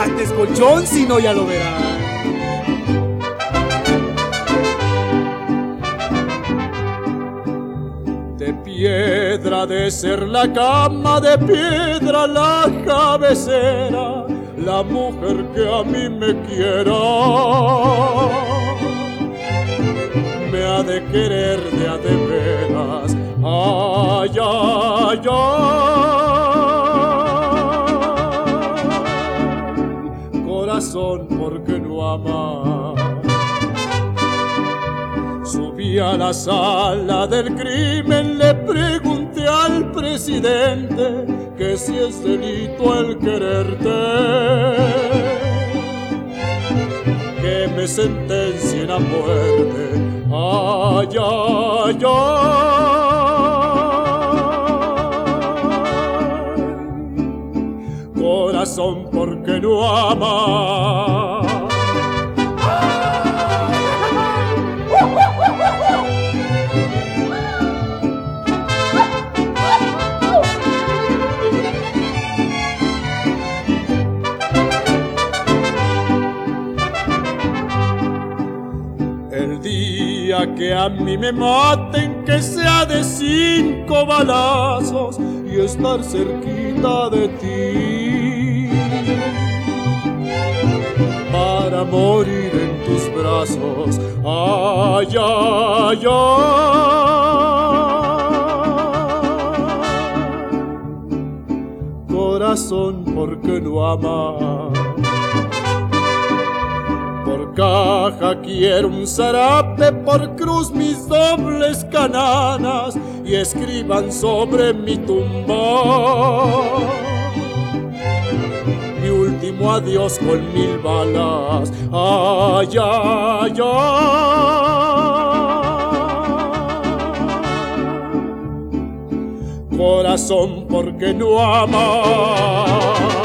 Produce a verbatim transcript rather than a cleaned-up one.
gastes colchón, si no ya lo verás. De piedra de ser la cama, de piedra la cabecera, la mujer que a mí me quiera me ha de querer de a de veras. Ay, ay, ay, corazón, ¿por qué no amas? Subí a la sala del crimen, le pregunté al presidente que si es delito el quererte, que me sentencien a muerte. Ay, ay, ay, corazón, ¿por qué no amas? El día que a mí me maten, que sea de cinco balazos y estar cerquita de ti para morir en tus brazos. Ay, ay, ay, corazón, ¿por qué no amas? Por caja quiero un zarape, por cruz mis dobles cananas, y escriban sobre mi tumba mi último adiós con mil balas. Ay, ay, ay, corazón, ¿por qué no amas?